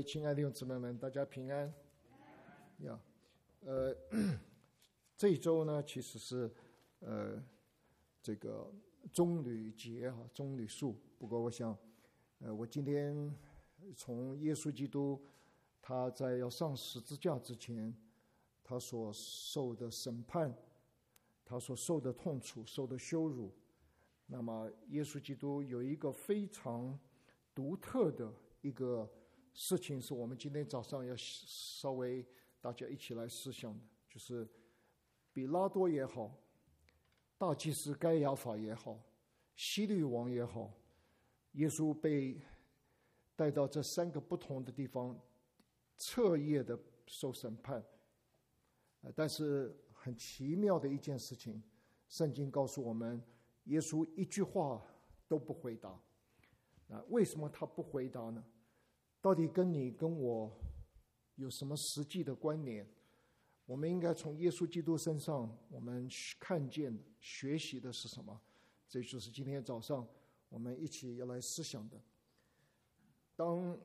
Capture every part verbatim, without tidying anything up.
位亲爱的弟兄姊妹们，大家平安呀！呃，这一周呢，其实是呃这个棕榈节哈，棕榈树。不过，我想，呃，我今天从耶稣基督他在要上十字架之前，他所受的审判，他所受的痛楚，受的羞辱，那么耶稣基督有一个非常独特的一个事情，是我们今天早上要稍微大家一起来思想的，就是比拉多也好，大祭司该亚法也好，希律王也好，耶稣被带到这三个不同的地方彻夜的受审判。但是很奇妙的一件事情，圣经告诉我们，耶稣一句话都不回答。啊，为什么他不回答呢？到底跟你跟我有什么实际的关联？我们应该从耶稣基督身上，我们看见学习的是什么？这就是今天早上我们一起要来思想的。当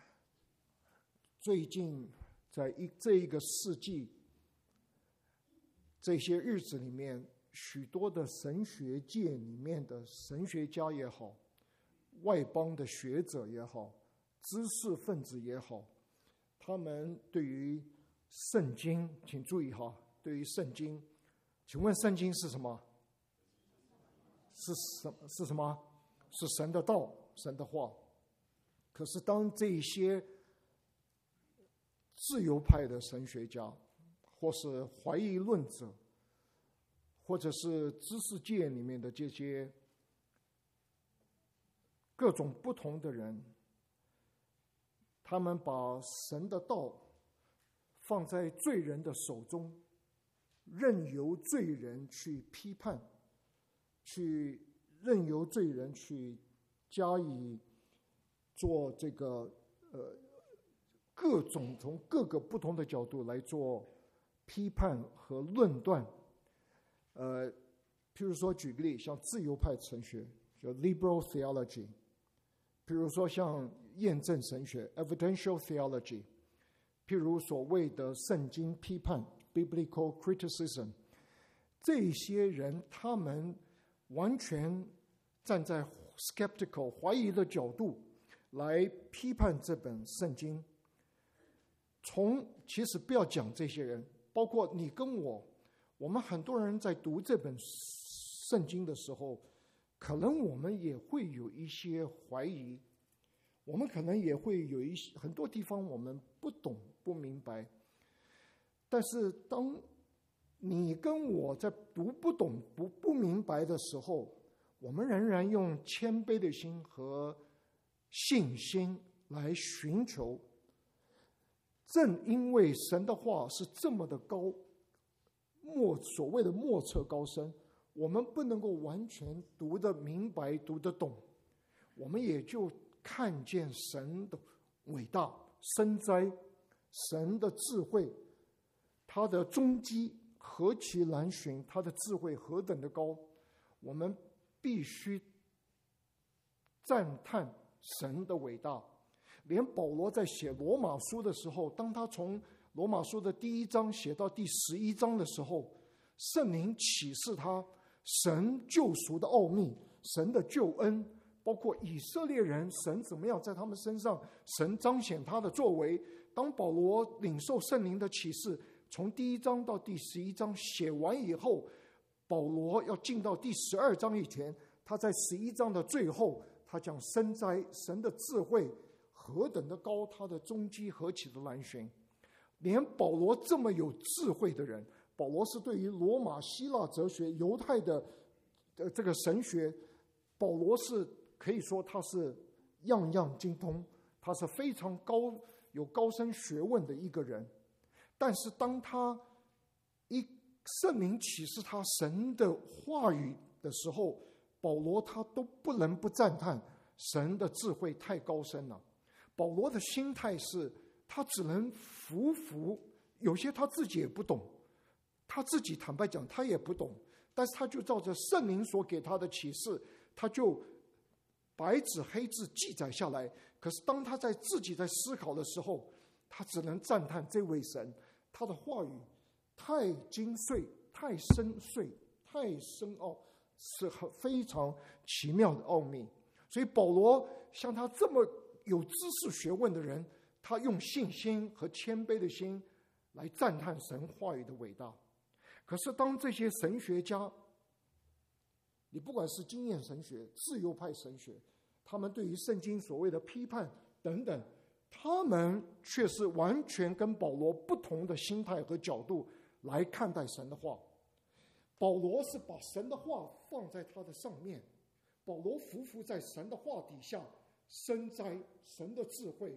最近在一这一个世纪这些日子里面，许多的神学界里面的神学家也好，外邦的学者也好，知识分子也好，他们对于圣经，请注意哈，对于圣经，请问圣经是什么？是什是什么？是神的道，神的话。可是当这一些自由派的神学家，或是怀疑论者，或者是知识界里面的这些各种不同的人，他们把神的道放在罪人的手中，任由罪人去批判，去任由罪人去加以做这个呃各种从各个不同的角度来做批判和论断。呃，譬如说举个例，像自由派神学，叫 liberal theology。譬如说像验证神学 evidential theology， 譬如所谓的圣经批判 biblical criticism， 这些人他们完全站在 skeptical 怀疑的角度来批判这本圣经。从其实不要讲这些人，包括你跟我，我们很多人在读这本圣经的时候，可能我们也会有一些怀疑，我们可能也会有一些很多地方我们不懂不明白。但是当你跟我在读不懂不不明白的时候，我们仍然用谦卑的心和信心来寻求。正因为神的话是这么的高莫所谓的莫测高深，我们不能够完全读得明白读得懂，我们也就看见神的伟大深哉，神的智慧，他的踪迹何其难寻，他的智慧何等的高，我们必须赞叹神的伟大。连保罗在写罗马书的时候，当他从罗马书的第一章写到第十一章的时候，圣灵启示他神救赎的奥秘，神的救恩，包括以色列人神怎么样在他们身上神彰显他的作为。当保罗领受圣灵的启示，从第一章到第十一章写完以后，保罗要进到第十二章以前，他在十一章的最后，他讲深哉，神的智慧何等的高，他的踪迹何其的难寻。连保罗这么有智慧的人，保罗是对于罗马希腊哲学犹太的这个神学，保罗是可以说他是样样精通，他是非常高有高深学问的一个人。但是当他一圣灵启示他神的话语的时候，保罗他都不能不赞叹神的智慧太高深了。保罗的心态是他只能服服，有些他自己也不懂，他自己坦白讲他也不懂，但是他就照着圣灵所给他的启示，他就白纸黑字记载下来， 可是当他在自己在思考的时候，他只能赞叹这位神，他的话语太精髓、太深邃、太深奥，是很非常奇妙的奥秘。所以保罗像他这么有知识学问的人，他用信心和谦卑的心来赞叹神话语的伟大。可是当这些神学家，你不管是经验神学、自由派神学，他们对于圣经所谓的批判等等，他们却是完全跟保罗不同的心态和角度来看待神的话。保罗是把神的话放在他的上面，保罗匍匐在神的话底下，深哉神的智慧。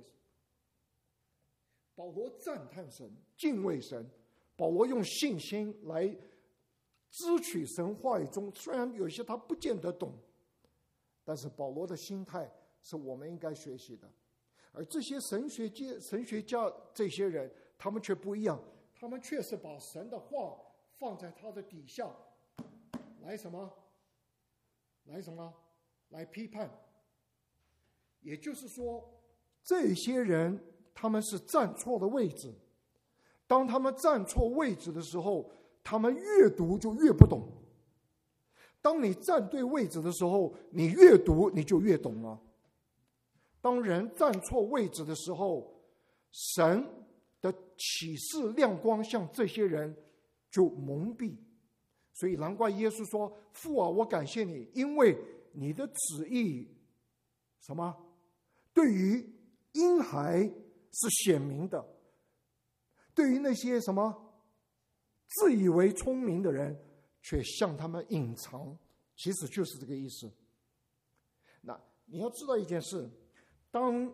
保罗赞叹神，敬畏神，保罗用信心来支取神话语中，虽然有些他不见得懂，但是保罗的心态是我们应该学习的。而这些神学界、神学家这些人，他们却不一样，他们却是把神的话放在他的底下，来什么？来什么？来批判。也就是说，这些人他们是站错了位置。当他们站错位置的时候，他们越读就越不懂。当你站对位置的时候，你越读你就越懂了。当人站错位置的时候，神的启示亮光向这些人就蒙蔽。所以难怪耶稣说：父啊，我感谢你，因为你的旨意什么对于婴孩是显明的，对于那些什么自以为聪明的人却向他们隐藏，其实就是这个意思。那你要知道一件事，当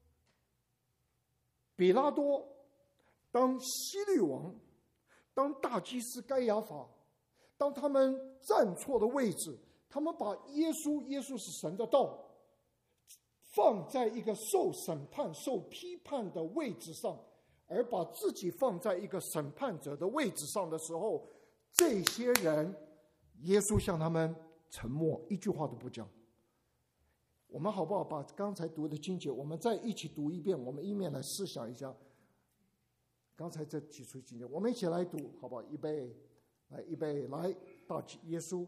比拉多、当希律王、当大祭司该亚法，当他们站错的位置，他们把耶稣，耶稣是神的道，放在一个受审判、受批判的位置上，而把自己放在一个审判者的位置上的时候，这些人，耶稣向他们沉默，一句话都不讲。我们好不好把刚才读的经节，我们再一起读一遍，我们一面来思想一下刚才这几处经节，我们一起来读，好不好？预备，来，预备，来，大耶稣。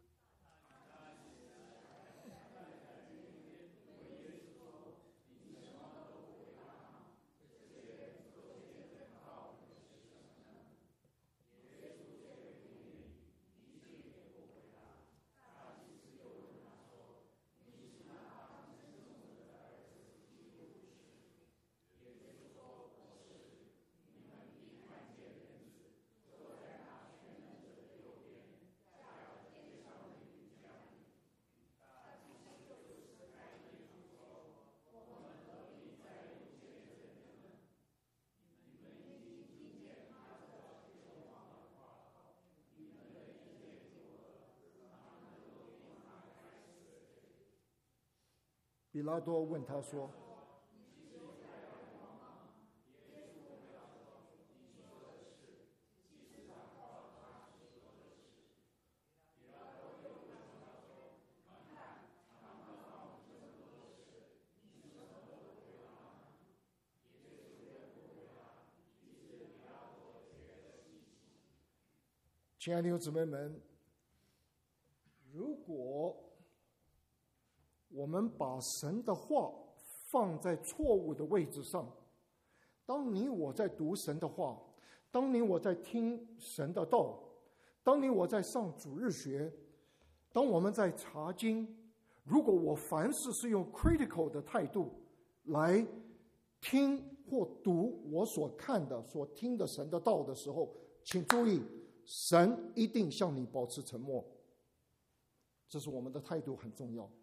比拉多问他说：亲爱的弟兄姊妹们，如果我们把神的话放在错误的位置上，当你我在读神的话，当你我在听神的道，当你我在上主日学，当我们在查经，如果我凡事是用 critical 的态度来听或读我所看的、所听的神的道的时候，请注意，神一定向你保持沉默。这是我们的态度很重要。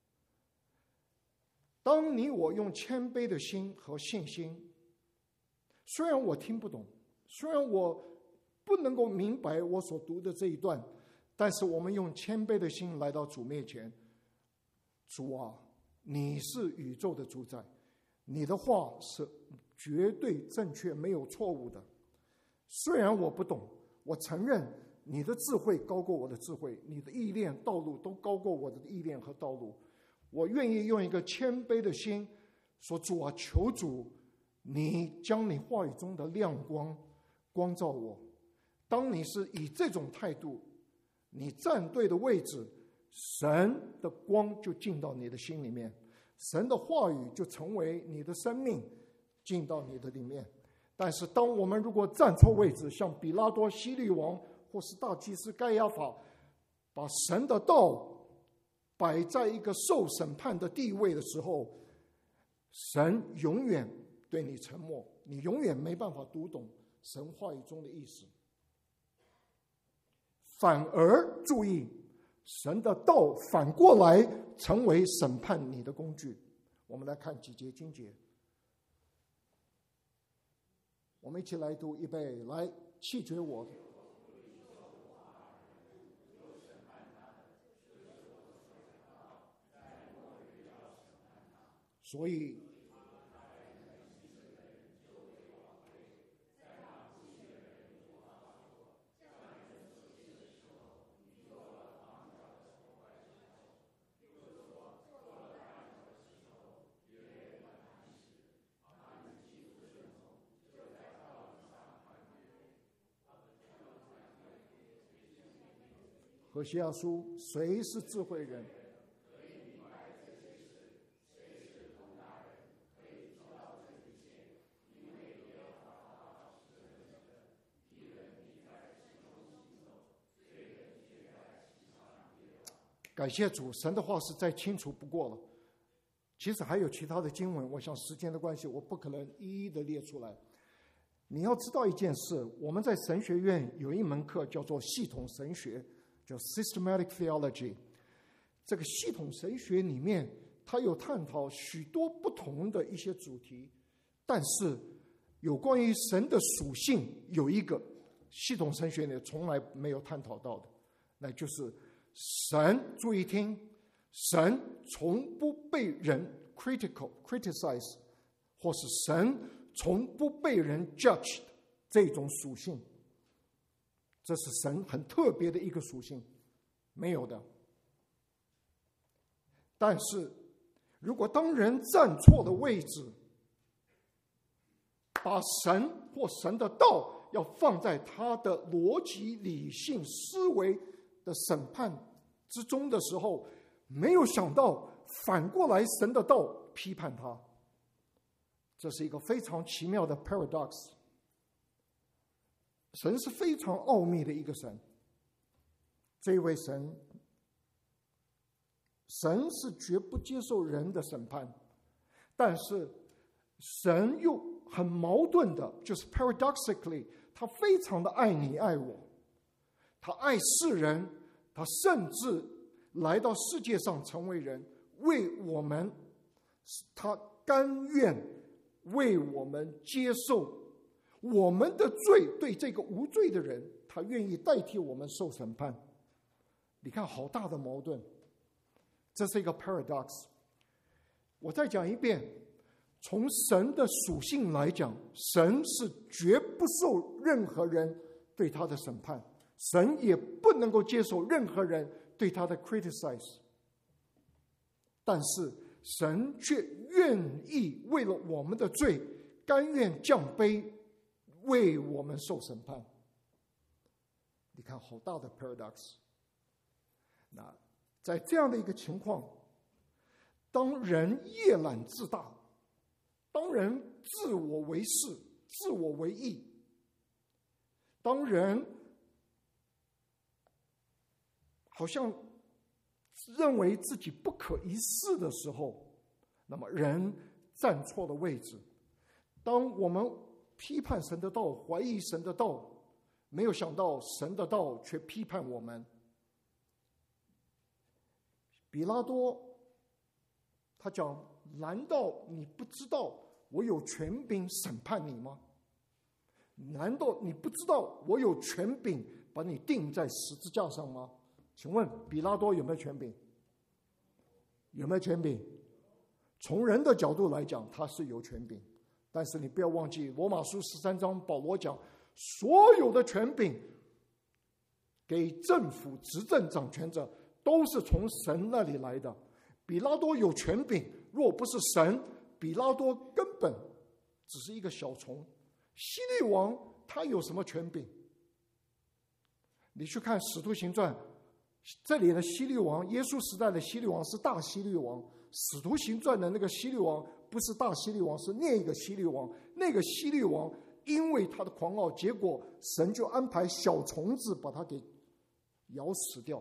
当你我用谦卑的心和信心，虽然我听不懂，虽然我不能够明白我所读的这一段，但是我们用谦卑的心来到主面前，主啊，你是宇宙的主宰，你的话是绝对正确，没有错误的。虽然我不懂，我承认你的智慧高过我的智慧，你的意念道路都高过我的意念和道路。我愿意用一个谦卑的心说主啊，求主你将你话语中的亮光光照我。当你是以这种态度，你站对的位置，神的光就进到你的心里面，神的话语就成为你的生命进到你的里面。但是当我们如果站错位置，像比拉多、希律王或是大祭司该亚法，把神的道摆在一个受审判的地位的时候，神永远对你沉默，你永远没办法读懂神话语中的意思。反而注意，神的道反过来成为审判你的工具。我们来看几节经节，我们一起来读，预备，来，弃绝我。所以何西阿书，谁是智慧人？感谢主，神的话是再清楚不过了。其实还有其他的经文，我想时间的关系，我不可能一一的列出来。你要知道一件事，我们在神学院有一门课叫做系统神学，叫 Systematic Theology。这个系统神学里面，它有探讨许多不同的一些主题，但是有关于神的属性，有一个系统神学里从来没有探讨到的，那就是神，注意听，神从不被人 critical criticize， 或是神从不被人 judge 这种属性，这是神很特别的一个属性，没有的。但是如果当人站错了位置，把神或神的道要放在他的逻辑理性思维的审判之中的时候，没有想到反过来神的道批判他，这是一个非常奇妙的 paradox。 神是非常奥秘的一个神，这位神神是绝不接受人的审判，但是神又很矛盾的，就是 paradoxically， 他非常的爱你爱我，他爱世人，他甚至来到世界上成为人，为我们，他甘愿为我们接受我们的罪，对这个无罪的人，他愿意代替我们受审判。你看好大的矛盾，这是一个 paradox。 我再讲一遍，从神的属性来讲，神是绝不受任何人对他的审判，神也不能够接受任何人对他的 criticize， 但是神却愿意为了我们的罪，甘愿降卑，为我们受审判。你看好大的 paradox。 那在这样的一个情况，当人夜览自大，当人自我为是，自我为义，当人好像认为自己不可一世的时候，那么人站错了位置。当我们批判神的道，怀疑神的道，没有想到神的道却批判我们。比拉多他讲，难道你不知道我有权柄审判你吗？难道你不知道我有权柄把你钉在十字架上吗？请问比拉多有没有权柄？有没有权柄？从人的角度来讲，他是有权柄，但是你不要忘记罗马书十三章保罗讲，所有的权柄给政府执政掌权者都是从神那里来的。比拉多有权柄，若不是神比拉多根本只是一个小虫，希律王他有什么权柄？你去看《使徒行传》，这里的希律王，耶稣时代的希律王是大希律王，《使徒行传》的那个希律王不是大希律王，是另一个希律王。那个希律王因为他的狂傲，结果神就安排小虫子把他给咬死掉。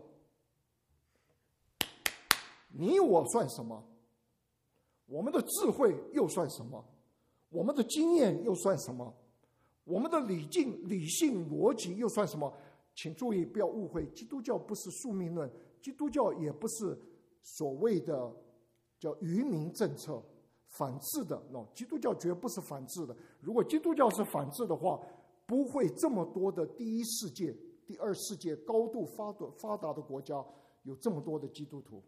你我算什么？我们的智慧又算什么？我们的经验又算什么？我们的理性、理性逻辑又算什么？请注意，不要误会，基督教不是宿命论，基督教也不是所谓的叫愚民政策，反智的。no， 基督教绝不是反智的。如果基督教是反智的话，不会这么多的第一世界、第二世界高度发达发达的国家有这么多的基督徒。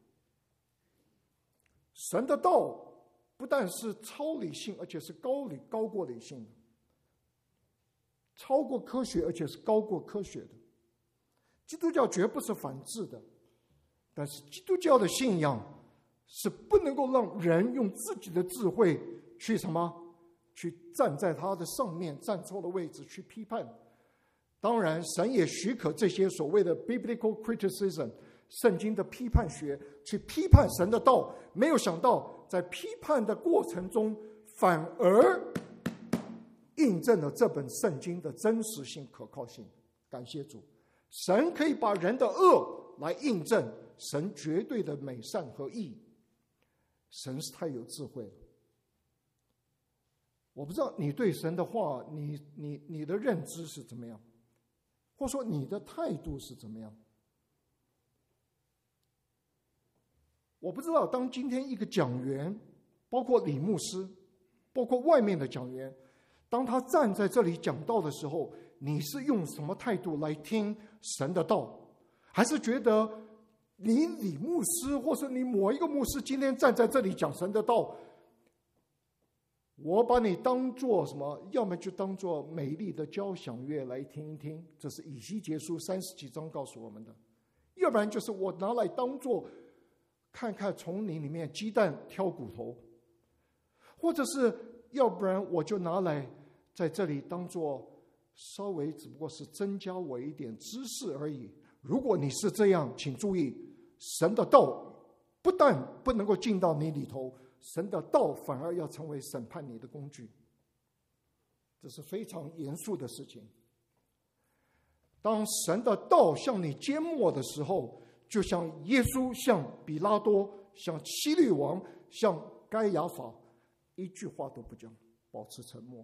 神的道不但是超理性，而且是高理高过理性的，超过科学，而且是高过科学的。基督教绝不是反智的，但是基督教的信仰是不能够让人用自己的智慧去什么，去站在他的上面，站错的位置去批判。当然，神也许可这些所谓的 biblical criticism， 圣经的批判学去批判神的道，没有想到在批判的过程中，反而印证了这本圣经的真实性、可靠性。感谢主，神可以把人的恶来印证神绝对的美善和义。神是太有智慧了。我不知道你对神的话，你你你的认知是怎么样，或者说你的态度是怎么样？我不知道，当今天一个讲员，包括李牧师，包括外面的讲员，当他站在这里讲道的时候，你是用什么态度来听神的道？还是觉得你李牧师，或是你某一个牧师今天站在这里讲神的道，我把你当作什么？要么就当作美丽的交响乐来听一听，这是以西结书三十几章告诉我们的；要不然就是我拿来当作看看丛林里面鸡蛋挑骨头，或者是要不然我就拿来在这里当作稍微只不过是增加我一点知识而已。如果你是这样，请注意，神的道不但不能够进到你里头，神的道反而要成为审判你的工具，这是非常严肃的事情。当神的道向你缄默的时候，就像耶稣向比拉多、像希律王、像该亚法，一句话都不讲，保持沉默。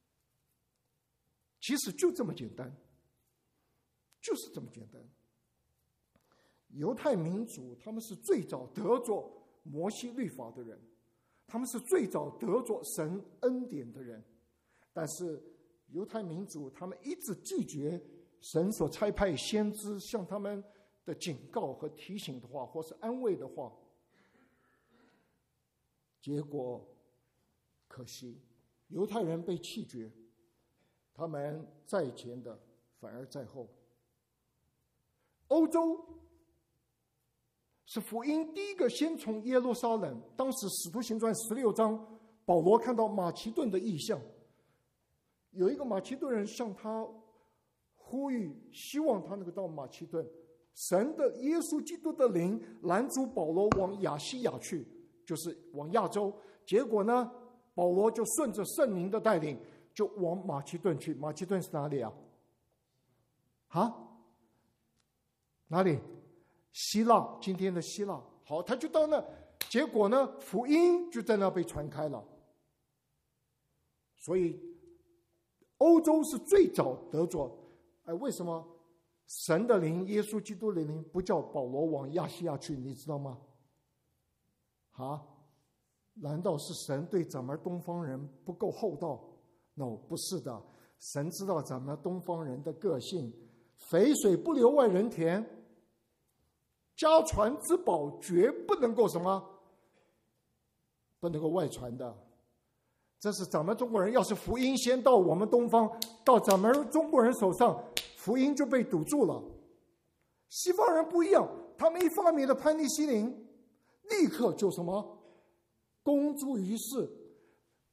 其实就这么简单，就是这么简单。犹太民族他们是最早得着摩西律法的人，他们是最早得着神恩典的人，但是犹太民族他们一直拒绝神所差派先知向他们的警告和提醒的话，或是安慰的话，结果可惜犹太人被弃绝，他们在前的反而在后。欧洲是福音第一个先从耶路撒冷，当时使徒行传十六章，保罗看到马其顿的异象，有一个马其顿人向他呼吁，希望他能够到马其顿。神的耶稣基督的灵拦阻保罗往亚细亚去，就是往亚洲。结果呢，保罗就顺着圣灵的带领，就往马其顿去。马其顿是哪里啊？啊？哪里？希腊，今天的希腊。好，他就到那，结果呢，福音就在那被传开了。所以，欧洲是最早得着。哎，为什么神的灵、耶稣基督的灵不叫保罗往亚细亚去？你知道吗？啊？难道是神对咱们东方人不够厚道 ？No， 不是的。神知道咱们东方人的个性，肥水不流外人田。家传之宝绝不能够什么，不能够外传的。这是咱们中国人，要是福音先到我们东方，到咱们中国人手上，福音就被堵住了。西方人不一样，他们一发明了潘尼西林，立刻就什么公诸于世，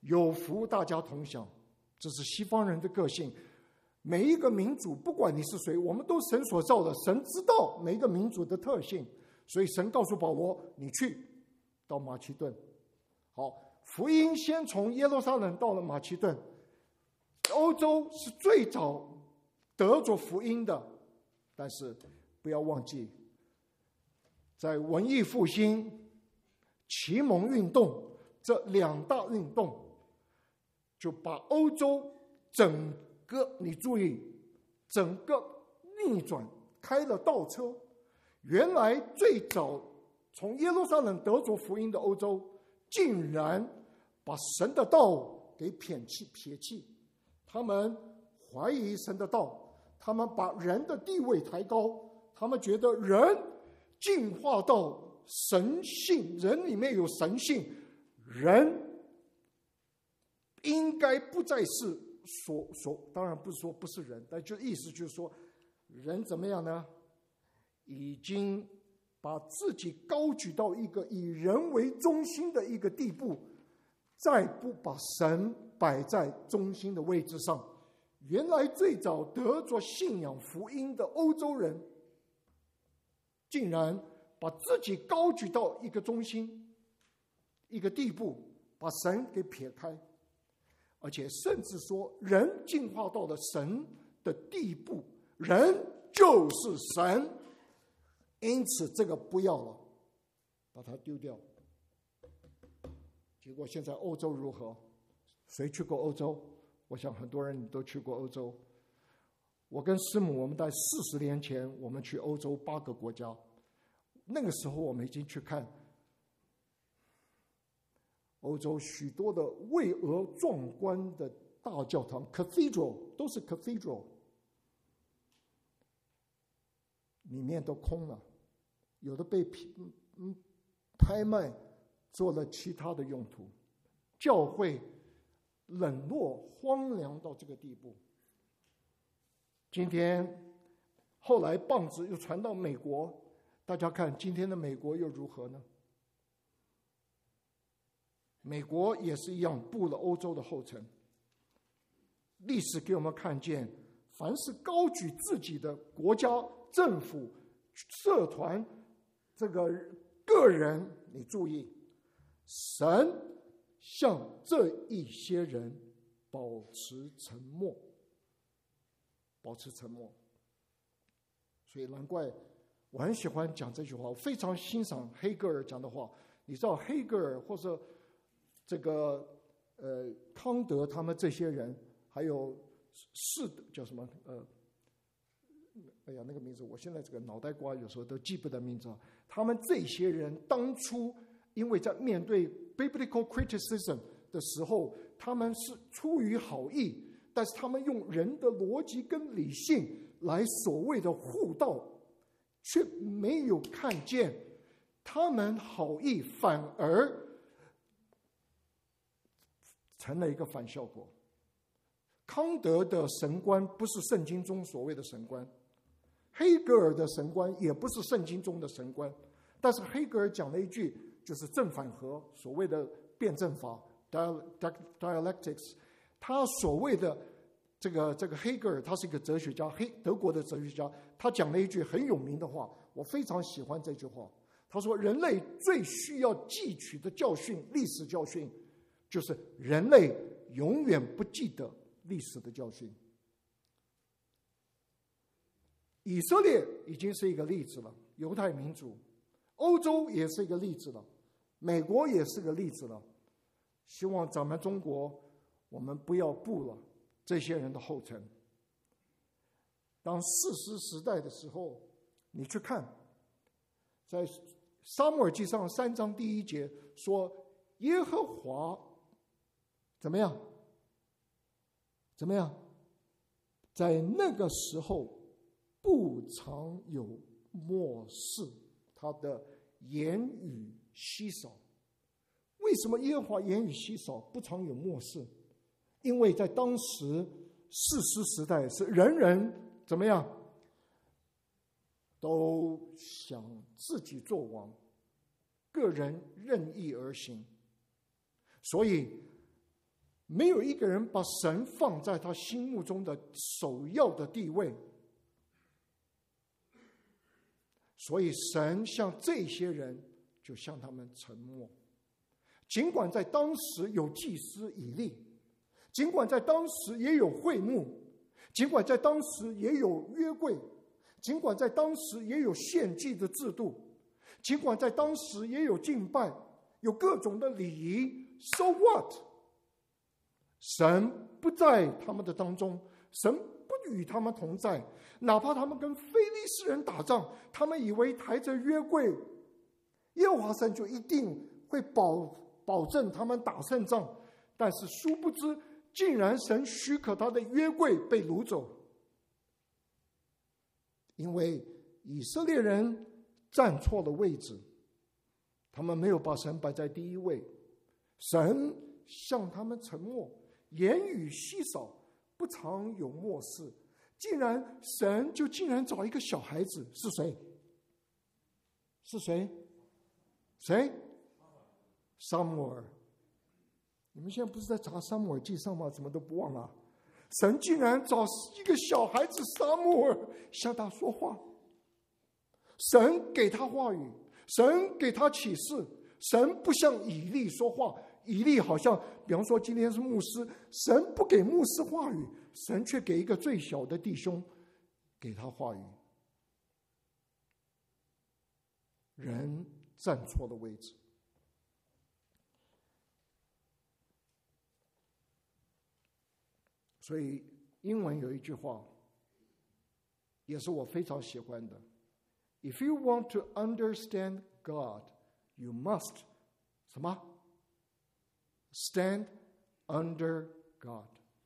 有福大家同享，这是西方人的个性。每一个民族，不管你是谁，我们都神所造的，神知道每一个民族的特性，所以神告诉保罗，你去到马其顿。好，福音先从耶路撒冷到了马其顿。欧洲是最早得着福音的，但是不要忘记，在文艺复兴、启蒙运动这两大运动，就把欧洲整个，你注意，整个逆转，开了倒车。原来最早从耶路撒冷得着福音的欧洲，竟然把神的道给撇弃撇弃，他们怀疑神的道，他们把人的地位抬高，他们觉得人进化到神性，人里面有神性，人应该不再是所所，当然不是说不是人，但就意思就是说，人怎么样呢？已经把自己高举到一个以人为中心的一个地步，再不把神摆在中心的位置上。原来最早得着信仰福音的欧洲人，竟然把自己高举到一个中心一个地步，把神给撇开，而且甚至说人进化到了神的地步，人就是神，因此这个不要了，把它丢掉。结果现在欧洲如何？谁去过欧洲？我想很多人都去过欧洲。我跟师母，我们在四十年前，我们去欧洲八个国家。那个时候，我们已经去看欧洲许多的巍峨壮观的大教堂 ，cathedral 都是 cathedral， 里面都空了，有的被拍卖做了其他的用途，教会冷落荒凉到这个地步。今天后来棒子又传到美国，大家看今天的美国又如何呢？美国也是一样步了欧洲的后尘。历史给我们看见，凡是高举自己的国家、政府、社团、这个个人，你注意，神向这一些人保持沉默，保持沉默。所以难怪我很喜欢讲这句话，我非常欣赏黑格尔讲的话。你知道黑格尔或者这个呃康德他们这些人，还有是叫什么呃，哎呀那个名字，我现在这个脑袋瓜有时候都记不得名字。他们这些人当初因为在面对 biblical criticism 的时候，他们是出于好意，但是他们用人的逻辑跟理性来所谓的护道，却没有看见他们好意反而成了一个反效果。康德的神观不是圣经中所谓的神观，黑格尔的神观也不是圣经中的神观，但是黑格尔讲了一句，就是正反合，所谓的辩证法 dialectics。 他所谓的这个这个黑格尔，他是一个哲学家，黑德国的哲学家，他讲了一句很有名的话，我非常喜欢这句话。他说，人类最需要汲取的教训，历史教训，就是人类永远不记得历史的教训。以色列已经是一个例子了，犹太民族，欧洲也是一个例子了，美国也是个例子了。希望咱们中国，我们不要步了这些人的后尘。当士师时代的时候，你去看，在撒母耳记上三章第一节说，耶和华怎么样？怎么样？在那个时候不常有漠视，他的言语稀少。为什么耶和华言语稀少，不常有漠视？因为在当时士师时代，是人人怎么样都想自己做王，个人任意而行，所以没有一个人把神放在他心目中的首要的地位，所以神向这些人就向他们沉默。尽管在当时有祭司以利，尽管在当时也有会幕，尽管在当时也有约柜，尽管在当时也有献祭的制度，尽管在当时也有敬拜，有各种的礼仪 ，so what？ 神不在他们的当中，神不与他们同在。哪怕他们跟非利士人打仗，他们以为抬着约柜，耶和华神就一定会保保证他们打胜仗，但是殊不知，竟然神许可他的约柜被掳走，因为以色列人站错了位置，他们没有把神摆在第一位，神向他们沉默，言语稀少，不常有漠视。竟然神就竟然找一个小孩子，是谁？是谁？谁？撒母耳。你们现在不是在查撒母耳记上吗？怎么都不忘了？神竟然找一个小孩子撒母耳向他说话，神给他话语，神给他启示，神不向以利说话，以利好像比方说今天是牧师，神不给牧师话语，神却给一个最小的弟兄给他话语。人站错了位置。所以英文有一句话也是我非常喜欢的， If you want to understand God, you must 什么 Stand under God.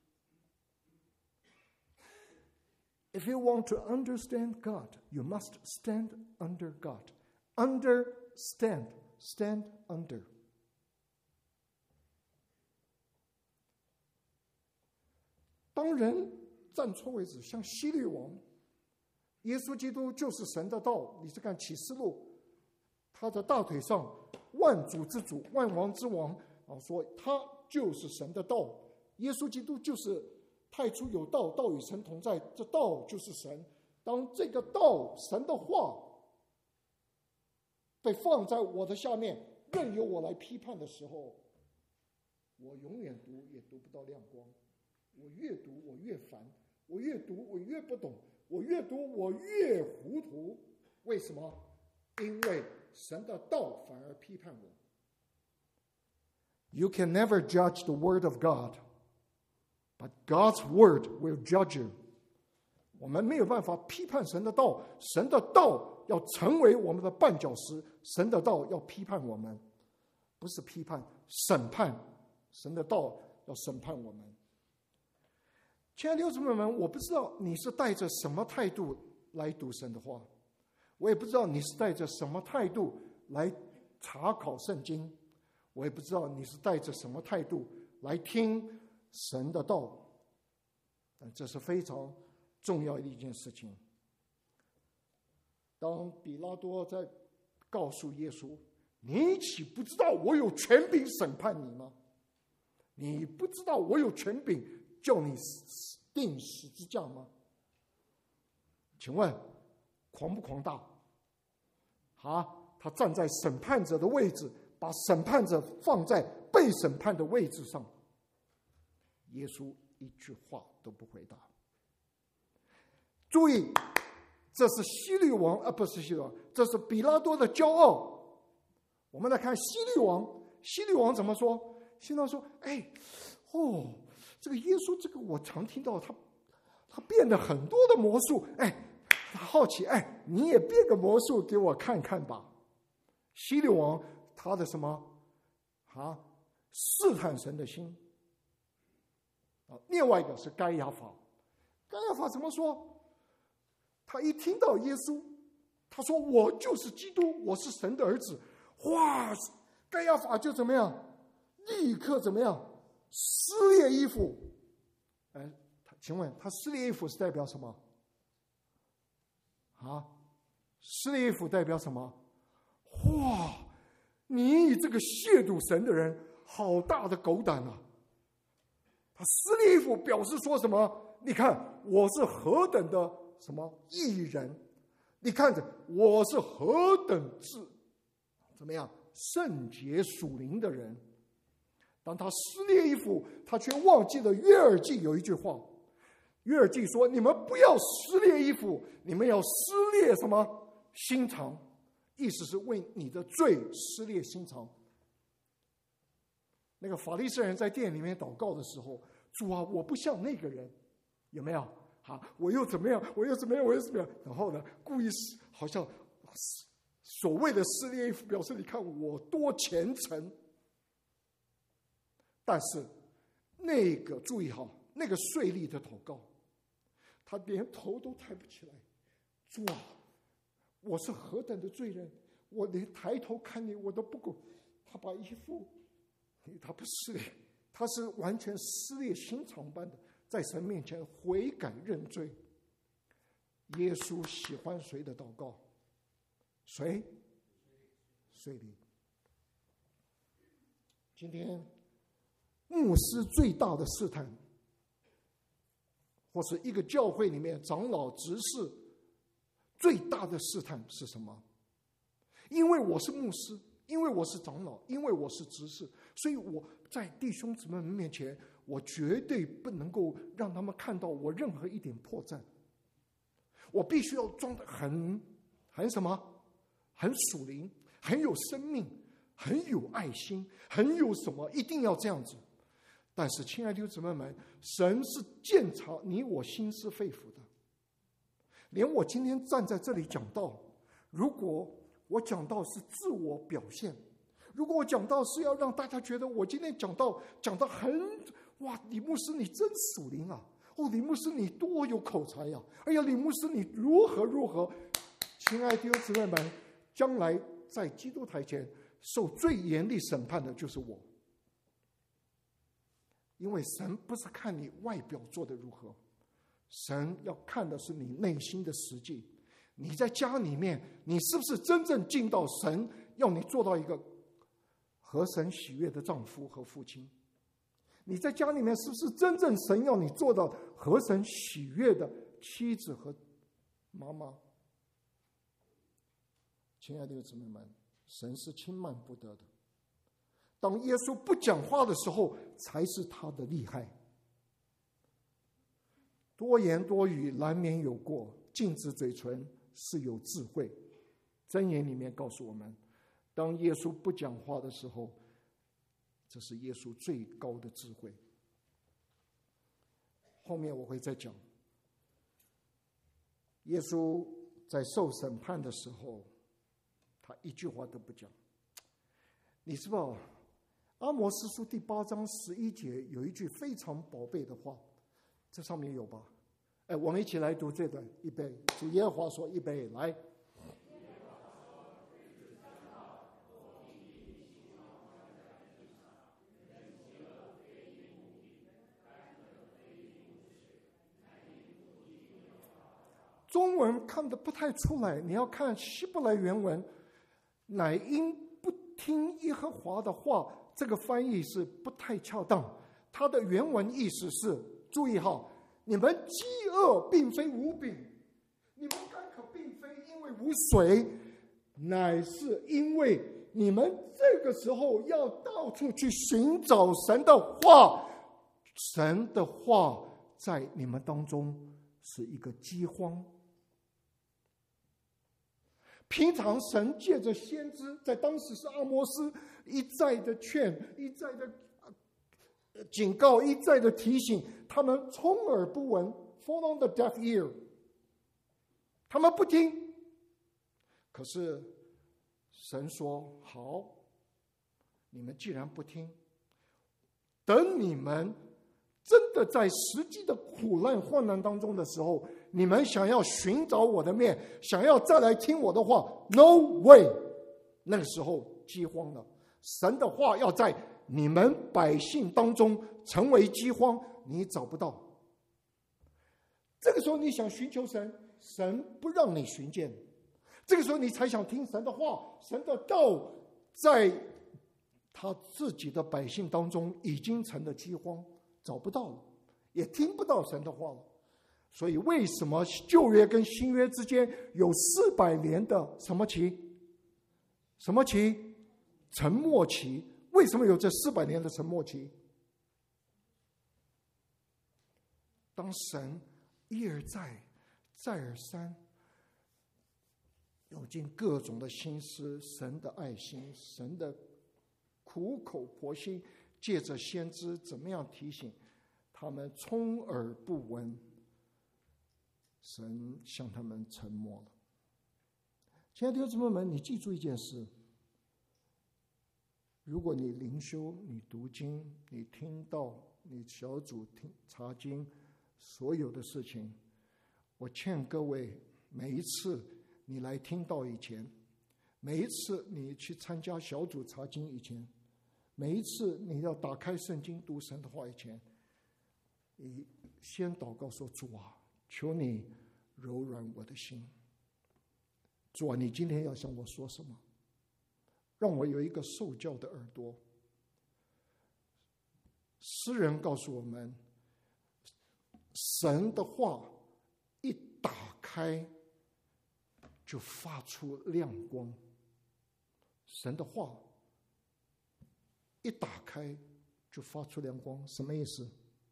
If you want to understand God, you must stand under God. Understand, stand under. 当人站错位置，像希律王，耶稣基督就是神的道。你去看启示录，他的大腿上万主之主、万王之王啊，说他就是神的道。耶稣基督就是太初有道，道与神同在，这道就是神。当这个道，神的话被放在我的下面，任由我来批判的时候，我永远读也读不到亮光。我越读我越烦，我越读我越不懂，我越读我越糊涂。为什么？因为神的道反而批判我。You can never judge the word of God, but God's word will judge you. 我们没有办法批判神的道，神的道要成为我们的绊脚石，神的道要批判我们，不是批判，审判。神的道要审判我们。亲爱的弟兄姊妹们，我不知道你是带着什么态度来读神的话，我也不知道你是带着什么态度来查考圣经，我也不知道你是带着什么态度来听神的道，但这是非常重要的一件事情。当比拉多在告诉耶稣，你岂不知道我有权柄审判你吗？你不知道我有权柄叫你钉十字架吗？请问狂不狂大？啊，他站在审判者的位置，把审判者放在被审判的位置上。耶稣一句话都不回答。注意，这是希律王啊，不是希律王，这是比拉多的骄傲。我们来看希律王，希律王怎么说？希律王说：“哎，哦。”这个耶稣，这个我常听到他，他变了很多的魔术。哎，他好奇，哎，你也变个魔术给我看看吧。希律王他的什么啊？试探神的心。啊，另外一个是该亚法，该亚法怎么说？他一听到耶稣，他说我就是基督，我是神的儿子。哇，该亚法就怎么样？立刻怎么样？撕裂衣服，哎，请问他撕裂衣服是代表什么？啊，撕裂衣服代表什么？哇，你这个亵渎神的人，好大的狗胆啊！ 他撕裂衣服表示说什么？你看我是何等的什么义人，你看着我是何等之怎么样圣洁属灵的人。当他撕裂衣服，他却忘记了约珥记有一句话，约珥记说：你们不要撕裂衣服，你们要撕裂什么？心肠。意思是为你的罪撕裂心肠。那个法利赛人在殿里面祷告的时候，主啊，我不像那个人，有没有？啊，我又怎么样？我又怎么样？我又怎么样？然后呢，故意好像所谓的撕裂衣服，表示你看我多虔诚。但是那个注意好，那个税吏的祷告，他连头都抬不起来。主啊，我是何等的罪人，我连抬头看你我都不够。他把衣服，他不撕裂，他是完全撕裂心肠般的，在神面前悔改认罪。耶稣喜欢谁的祷告？谁？税吏。今天牧师最大的试探，或是一个教会里面长老执事最大的试探是什么？因为我是牧师，因为我是长老，因为我是执事，所以我在弟兄姊妹们面前，我绝对不能够让他们看到我任何一点破绽。我必须要装得很很什么？很属灵，很有生命，很有爱心，很有什么？一定要这样子。但是亲爱的弟兄姊妹们，神是鉴察你我心思肺腑的。连我今天站在这里讲道，如果我讲到是自我表现，如果我讲到是要让大家觉得我今天讲到讲到很哇，李牧师你真属灵啊！哦，李牧师你多有口才呀、啊！哎呀，李牧师你如何如何？亲爱的弟兄姊妹们，将来在基督台前受最严厉审判的就是我，因为神不是看你外表做的如何，神要看的是你内心的实际。你在家里面，你是不是真正尽到神要你做到一个合神喜悦的丈夫和父亲？你在家里面是不是真正神要你做到合神喜悦的妻子和妈妈？亲爱的姊妹们，神是轻慢不得的。当耶稣不讲话的时候，才是他的厉害。多言多语难免有过，禁止嘴唇是有智慧。箴言里面告诉我们，当耶稣不讲话的时候，这是耶稣最高的智慧。后面我会再讲，耶稣在受审判的时候，他一句话都不讲。你知道阿摩司书第八章十一节有一句非常宝贝的话，这上面有吧？哎，我们一起来读这段，预备，主耶和华说，预备，来。中文看得不太出来，你要看希伯来原文，乃因不听耶和华的话，这个翻译是不太恰当。它的原文意思是，注意哈，你们饥饿并非无饼，你们干渴并非因为无水，乃是因为你们这个时候要到处去寻找神的话，神的话在你们当中是一个饥荒。平常神借着先知，在当时是阿摩司，一再的劝，一再的警告，一再的提醒，他们充耳不闻 ，fall on the deaf ear， 他们不听。可是神说：“好，你们既然不听，等你们真的在实际的苦难患难当中的时候，你们想要寻找我的面，想要再来听我的话 ，no way。那个时候饥荒了，神的话要在你们百姓当中成为饥荒，你找不到。这个时候你想寻求神，神不让你寻见。这个时候你才想听神的话，神的道在他自己的百姓当中已经成了饥荒， 找不到了，也听不到神的话了。所以为什么旧约跟新约之间有四百年的什么期？什么期？沉默期。为什么有这四百年的沉默期？当神一而再再而三用尽各种的心思，神的爱心，神的苦口婆心，借着先知怎么样提醒他们，充耳不闻，神向他们沉默了。亲爱的弟兄姊妹们，你记住一件事，如果你灵修，你读经，你听到，你小组听查经，所有的事情，我劝各位，每一次你来听到以前，每一次你去参加小组查经以前，每一次你要打开圣经读神的话以前，你先祷告说，主啊，求你柔软我的心。主啊，你今天要向我说什么？让我有一个受教的耳朵。诗人告诉我们，神的话一打开就发出亮光。神的话一打开就发出亮光，什么意思？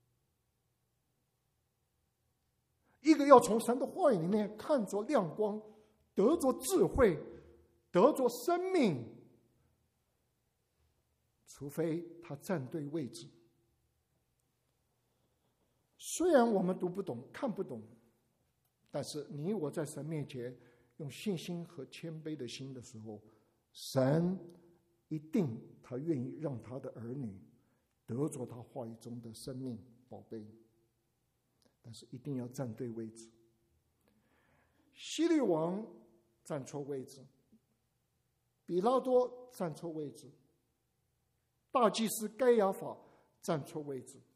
一个要从神的话语里面看着亮光，得着智慧，得着生命，除非他站对位置。虽然我们读不懂看不懂，但是你我在神面前用信心和谦卑的心的时候，神一定他愿意让他的儿女得着他话语中的生命宝贝，但是一定要站对位置。希律王站错位置，比拉多站错位置，大祭司该亚法站错位置，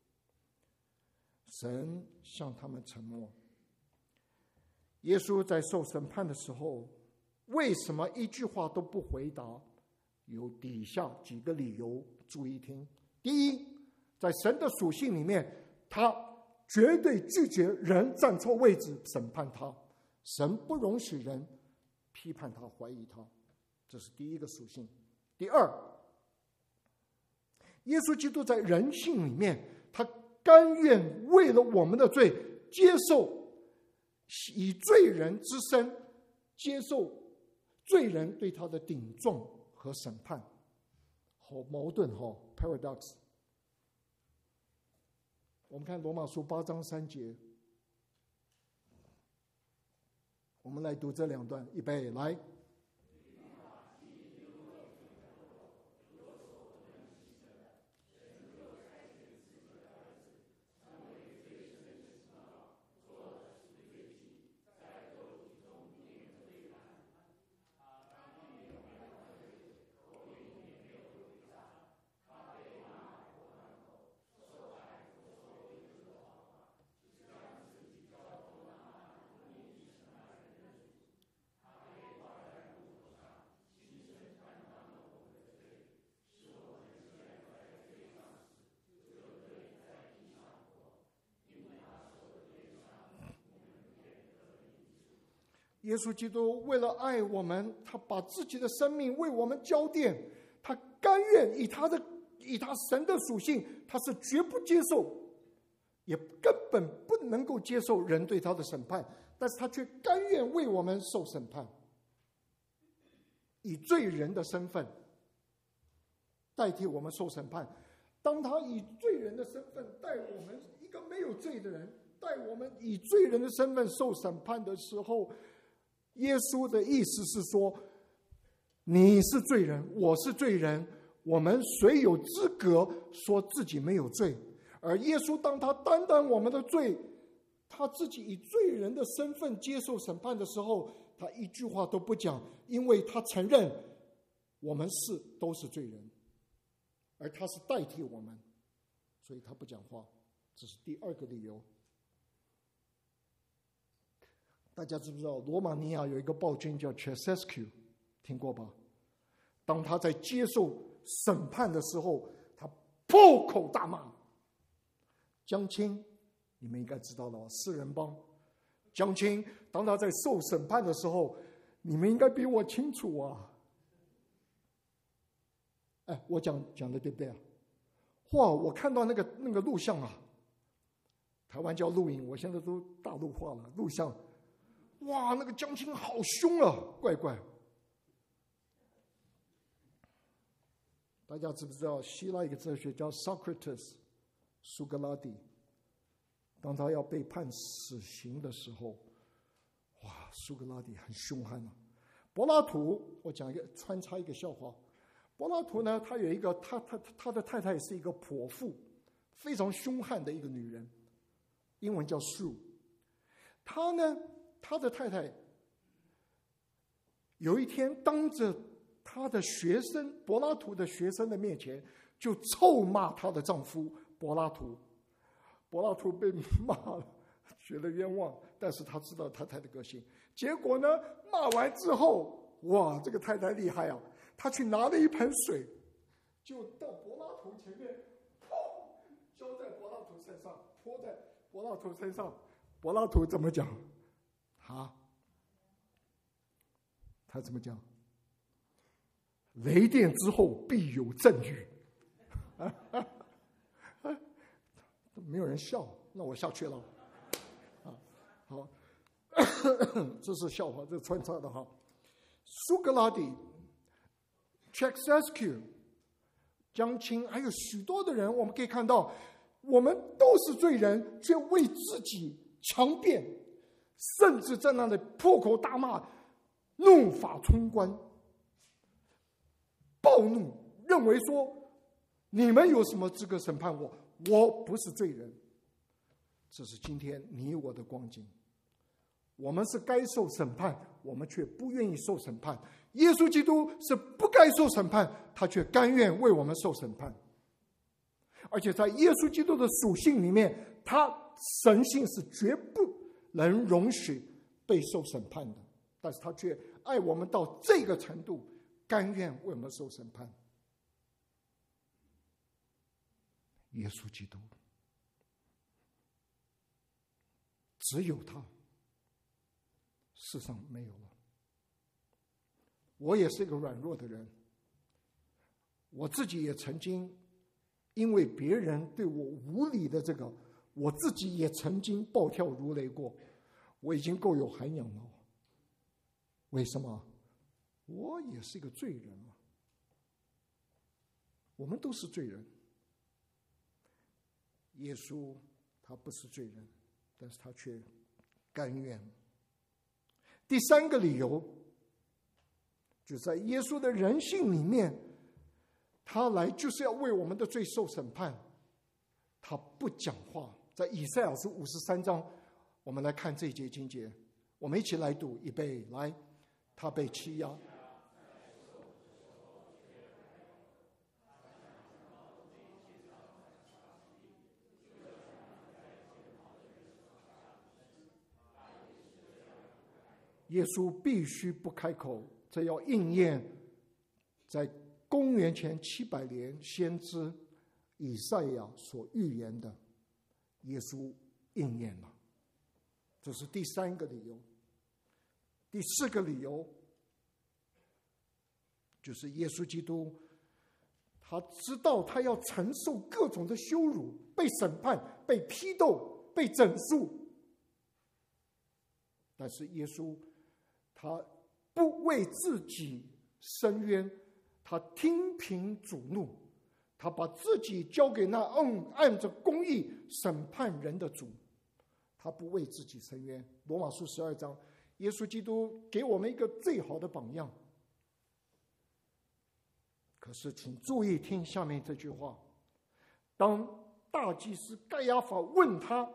神向他们沉默。耶稣在受审判的时候，为什么一句话都不回答？有底下几个理由，注意听。第一，在神的属性里面，他绝对拒绝人站错位置审判他，神不容许人批判他、怀疑他，这是第一个属性。第二，耶稣基督在人性里面，他甘愿为了我们的罪，接受以罪人之身，接受罪人对他的顶撞和审判。好矛盾，好 paradox。 我们看罗马书八章三节，我们来读这两段，预备来。耶稣基督为了爱我们，他把自己的生命为我们交奠，他甘愿以他的以他神的属性，他是绝不接受，也根本不能够接受人对他的审判，但是他却甘愿为我们受审判，以罪人的身份代替我们受审判。当他以罪人的身份带我们一个没有罪的人，带我们以罪人的身份受审判的时候，耶稣的意思是说，你是罪人，我是罪人，我们谁有资格说自己没有罪？而耶稣当他担当我们的罪，他自己以罪人的身份接受审判的时候，他一句话都不讲，因为他承认我们是都是罪人，而他是代替我们，所以他不讲话。这是第二个理由。大家知不知道罗马尼亚有一个暴君叫 Ceausescu， 听过吧？当他在接受审判的时候，他破口大骂， 江青，你们应该知道了，四人帮。江青当他在受审判的时候，你们应该比我清楚啊。哎，我讲讲的对不对啊？哇，我看到那个那个录像啊，台湾叫录影，我现在都大陆化了，录像。哇，那个江青好凶啊，怪怪。大家知不知道希腊一个哲学家 Socrates 苏格拉底，当他要被判死刑的时候，哇，苏格拉底很凶悍啊。柏拉图，我讲一个穿插一个笑话。柏拉图呢，他有一个他他他的太太是一个泼妇，非常凶悍的一个女人，英文叫 Sue。他呢，他的太太有一天当着他的学生柏拉图的学生的面前，就臭骂她的丈夫柏拉图。柏拉图被骂了，觉得冤枉，但是他知道太太的个性。结果呢，骂完之后，哇，这个太太厉害啊！他去拿了一盆水，就到柏拉图前面，砰，浇在柏拉图身上，泼在柏拉图身上。柏拉图怎么讲？啊？他怎么讲？雷电之后必有阵雨。没有人笑，那我下去了。啊，好，这是笑话，这是穿插的哈。苏格拉底、Ceausescu、江青，还有许多的人，我们可以看到，我们都是罪人，却为自己强辩，甚至在那里破口大骂，怒发冲冠，暴怒，认为说你们有什么资格审判我？我不是罪人。这是今天你我的光景。我们是该受审判，我们却不愿意受审判。耶稣基督是不该受审判，他却甘愿为我们受审判。而且在耶稣基督的属性里面，他神性是绝不能容许被受审判的，但是他却爱我们到这个程度，甘愿为我们受审判。耶稣基督，只有他，世上没有了。我也是一个软弱的人，我自己也曾经因为别人对我无理的这个，我自己也曾经暴跳如雷过。我已经够有涵养了。为什么？我也是一个罪人嘛。我们都是罪人。耶稣他不是罪人，但是他却甘愿。第三个理由，就在耶稣的人性里面，他来就是要为我们的罪受审判。他不讲话。在以赛亚书五十三章，我们来看这一节经节，我们一起来读，预备来。他被欺压，耶稣必须不开口，这要应验在公元前七百年先知以赛亚所预言的，耶稣应验了。这是第三个理由。第四个理由就是耶稣基督他知道他要承受各种的羞辱，被审判，被批斗，被整肃，但是耶稣他不为自己伸冤，他听凭主怒，他把自己交给那按按着公义审判人的主，他不为自己伸冤。罗马书十二章，耶稣基督给我们一个最好的榜样。可是请注意听下面这句话，当大祭司盖亚法问他，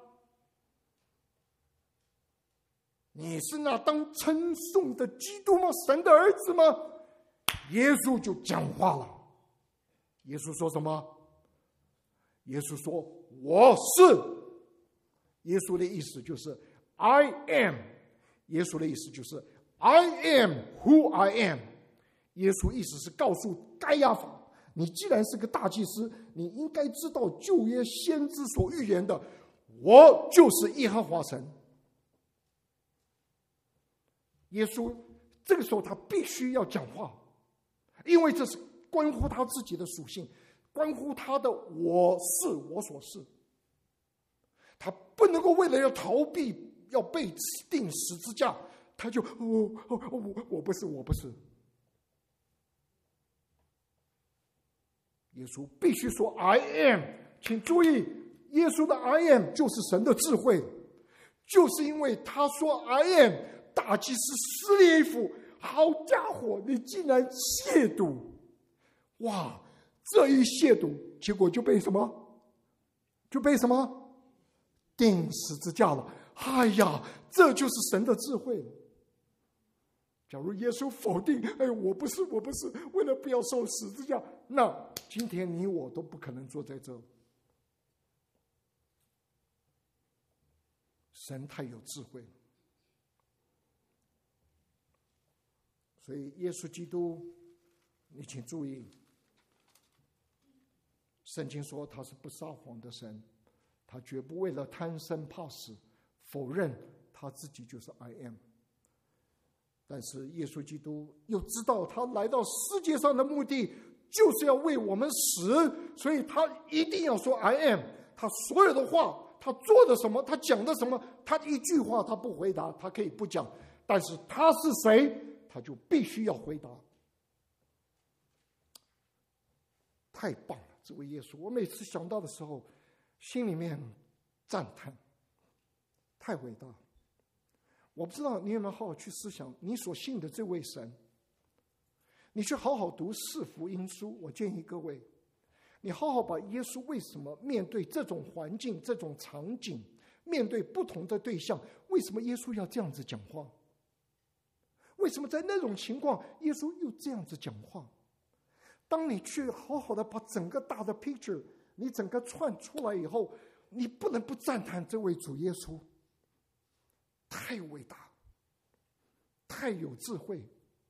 你是那当称颂的基督吗？神的儿子吗？耶稣就讲话了。耶稣说什么？耶稣说我是。耶稣的意思就是 I am。 耶稣的意思就是 I am who I am。 耶稣意思是告诉盖亚法， 你既然是个大祭司，你应该知道旧约先知所预言的，我就是耶和华神。耶稣这个时候他必须要讲话，因为这是关乎他自己的属性，关乎他的我是我所是。他不能够为了要逃避要被钉十字架，他就哦哦我我不是我不是。耶稣必须说 I am， 请注意，耶稣的 I am 就是神的智慧，就是因为他说 I am， 大祭司撕裂衣服，好家伙，你竟然亵渎！哇，这一亵渎，结果就被什么？就被什么？钉十字架了。哎呀，这就是神的智慧。假如耶稣否定，哎，我不是，我不是，为了不要受十字架，那今天你我都不可能坐在这。神太有智慧了，所以耶稣基督，你请注意，圣经说他是不撒谎的神，他绝不为了贪生怕死否认他自己就是 I am。但是耶稣基督又知道他来到世界上的目的就是要为我们死，所以他一定要说 I am。 他所有的话，他做的什么，他讲的什么，他一句话他不回答，他可以不讲，但是他是谁，他就必须要回答。太棒了，这位耶稣，我每次想到的时候心里面赞叹，太伟大。我不知道你有没有好好去思想你所信的这位神，你去好好读四福音书。我建议各位，你好好把耶稣为什么面对这种环境、这种场景，面对不同的对象，为什么耶稣要这样子讲话？为什么在那种情况耶稣又这样子讲话？当你去好好的把整个大的 picture 你整个串出来以后，你不能不赞叹这位主耶稣太伟大，太有智慧。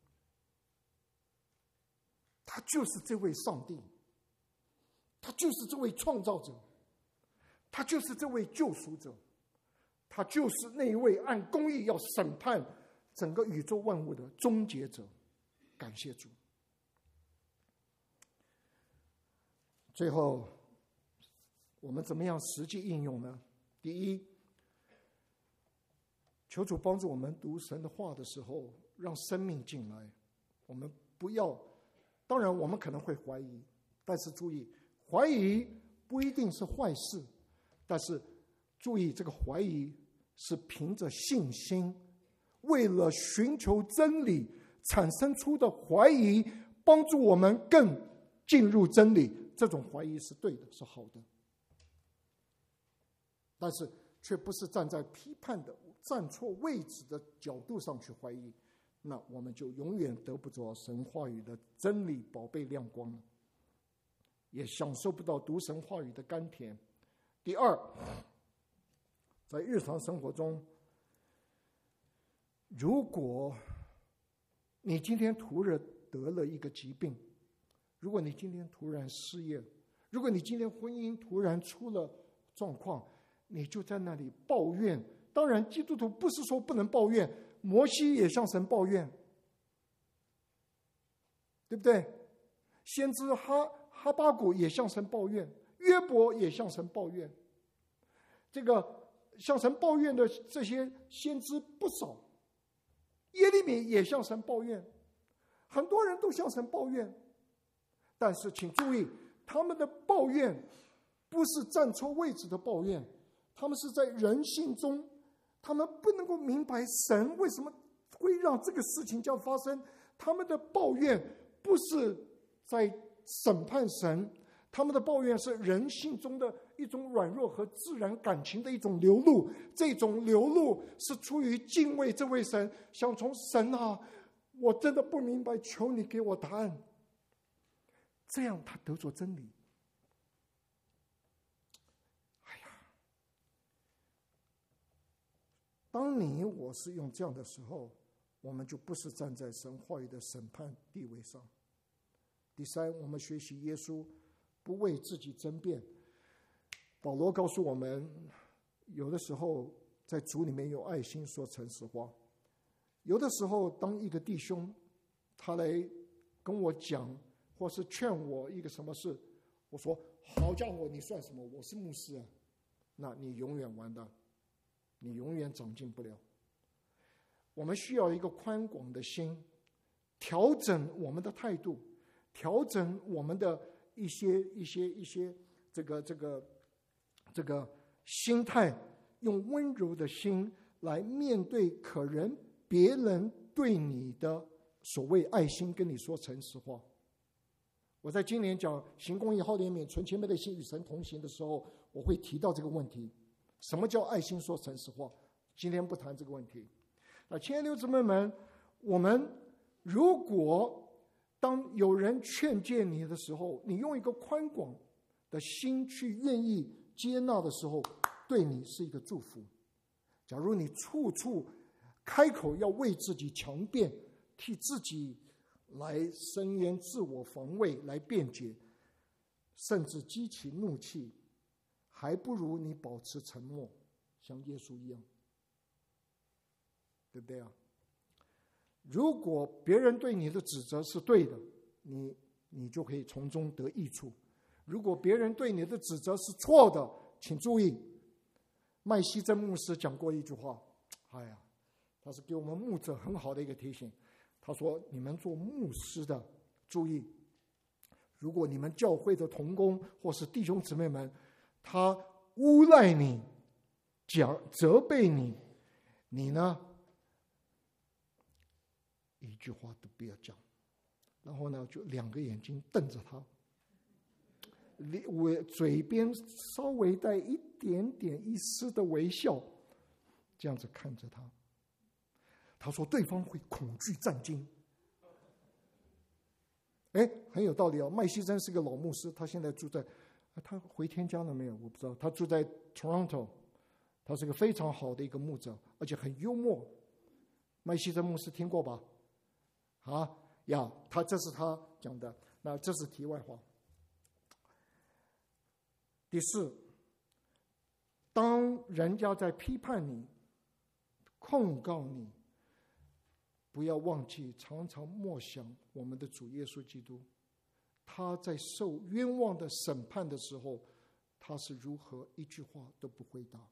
他就是这位上帝，他就是这位创造者，他就是这位救赎者，他就是那一位按公义要审判整个宇宙万物的终结者。感谢主。最后我们怎么样实际应用呢？第一，求主帮助我们读神的话的时候让生命进来。我们不要，当然我们可能会怀疑，但是注意，怀疑不一定是坏事，但是注意，这个怀疑是凭着信心，为了寻求真理产生出的怀疑，帮助我们更进入真理。这种怀疑是对的，是好的，但是却不是站在批判的站错位置的角度上去怀疑，那我们就永远得不着神话语的真理宝贝亮光了，也享受不到读神话语的甘甜。第二，在日常生活中，如果你今天突然得了一个疾病，如果你今天突然失业，如果你今天婚姻突然出了状况，你就在那里抱怨。当然基督徒不是说不能抱怨，摩西也向神抱怨，对不对？先知哈哈巴谷也向神抱怨，约伯也向神抱怨，这个向神抱怨的这些先知不少，耶利米也向神抱怨，很多人都向神抱怨。但是请注意，他们的抱怨不是站错位置的抱怨，他们是在人性中，他们不能够明白神为什么会让这个事情这样发生。他们的抱怨不是在审判神，他们的抱怨是人性中的一种软弱和自然感情的一种流露。这种流露是出于敬畏这位神，想从神啊，我真的不明白，求你给我答案。这样他得着真理。哎呀，当你我是用这样的时候，我们就不是站在神话语的审判地位上， 第三，我们学习耶稣不为自己争辩。保罗告诉我们，有的时候在主里面有爱心，说诚实话。有的时候，当一个弟兄他来跟我讲，或是劝我一个什么事，我说：“好家伙，你算什么？我是牧师啊！”那你永远完蛋，你永远长进不了。我们需要一个宽广的心，调整我们的态度，调整我们的一些一些一些这个这个这个心态，用温柔的心来面对可能别人对你的所谓爱心，跟你说诚实话。我在今年讲行公义、好怜悯、存谦卑的心与神同行的时候，我会提到这个问题：什么叫爱心说诚实话？今天不谈这个问题。那亲爱的弟兄姊妹们，我们如果当有人劝诫你的时候，你用一个宽广的心去愿意接纳的时候，对你是一个祝福。假如你处处开口要为自己强辩，替自己来伸冤、自我防卫、来辩解，甚至激起怒气，还不如你保持沉默，像耶稣一样，对不对啊？如果别人对你的指责是对的，你你就可以从中得益处；如果别人对你的指责是错的，请注意，麦西真牧师讲过一句话，哎呀，他是给我们牧者很好的一个提醒。他说：“你们做牧师的，注意，如果你们教会的同工或是弟兄姊妹们，他诬赖你、讲责备你，你呢，一句话都不要讲，然后呢，就两个眼睛瞪着他，我嘴边稍微带一点点一丝的微笑，这样子看着他。他说对方会恐惧战惊。哎，很有道理哦。麦西真是个老牧师，他现在住在，他回天家了没有？我不知道。他住在 Toronto， 他是个非常好的一个牧者，而且很幽默。麦西真牧师听过吧？啊呀，他这是他讲的。那这是题外话。第四，当人家在批判你、控告你，不要忘记常常默想我们的主耶稣基督，他在受冤枉的审判的时候，他是如何一句话都不回答。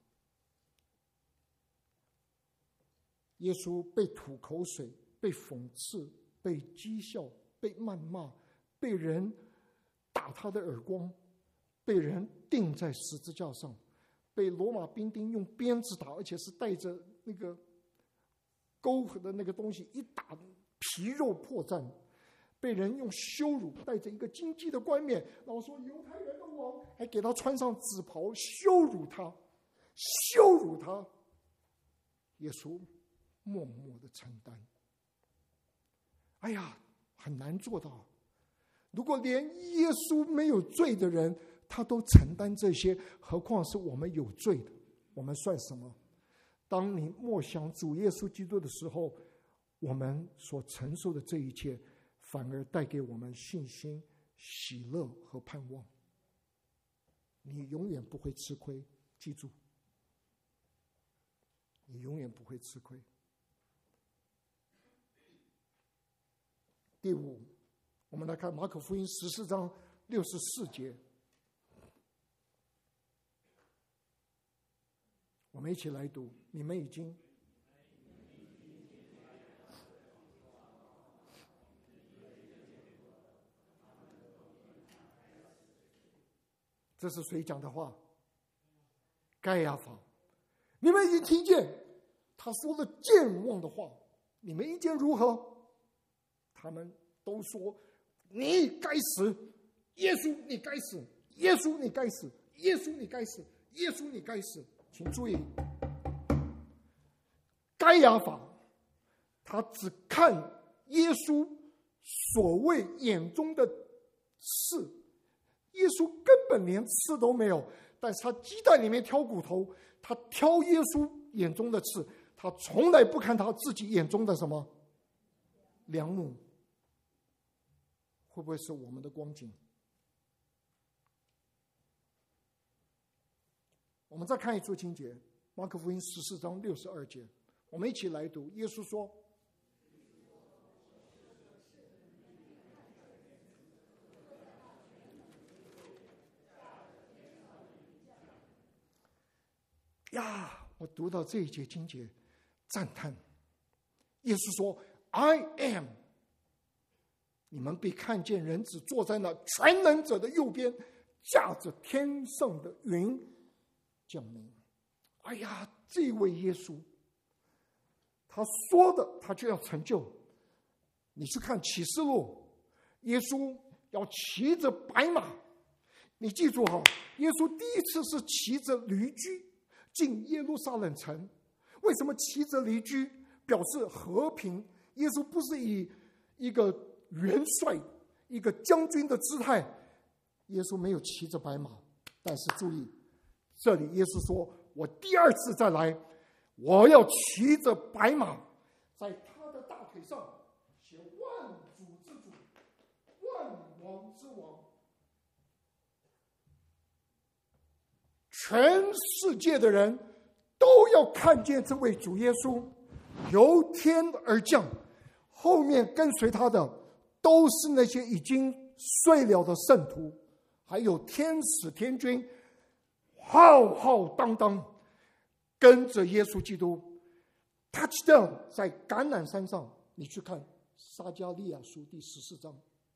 耶稣被吐口水，被讽刺，被讥笑，被谩骂，被人打他的耳光，被人钉在十字架上，被罗马兵丁用鞭子打，而且是带着那个钩的那个东西一打，皮肉破绽，被人用羞辱，带着一个荆棘的冠冕，然后说犹太人的王，还给他穿上紫袍，羞辱他，羞辱他。耶稣默默的承担。哎呀，很难做到。如果连耶稣没有罪的人，他都承担这些，何况是我们有罪的，我们算什么？当你默想主耶稣基督的时候，我们所承受的这一切，反而带给我们信心、喜乐和盼望。你永远不会吃亏，记住，你永远不会吃亏。第五，我们来看马可福音十四章六十四节，我们一起来读。你们已经这是谁讲的话？盖亚法。你们已经听见他说了健忘的话，你们意见如何？他们都说你该死，耶稣你该死，耶稣你该死，耶稣你该死，耶稣你该死。请注意，该亚法他只看耶稣所谓眼中的刺，耶稣根本连刺都没有，但是他鸡蛋里面挑骨头，他挑耶稣眼中的刺，他从来不看他自己眼中的什么梁木。 会不会是我们的光景？我们再看一处经节，马可福音十四章六十二节，我们一起来读。耶稣说：呀，我读到这一节经节，赞叹。耶稣说 ：“I am。”你们必看见人子坐在那全能者的右边，驾着天上的云降临。哎呀，这位耶稣，他说的他就要成就。你去看启示录，耶稣要骑着白马。你记住哈，耶稣第一次是骑着驴驹进耶路撒冷城。为什么骑着驴驹？表示和平。耶稣不是以一个元帅、一个将军的姿态，耶稣没有骑着白马。但是注意，这里耶稣说：“我第二次再来，我要骑着白马，在他的大腿上写万主之主，万王之王。”全世界的人都要看见这位主耶稣由天而降，后面跟随他的都是那些已经睡了的圣徒，还有天使天军，浩浩荡荡跟着耶稣基督 touchdown 在橄榄山上。你去看撒迦利亚书第十四章。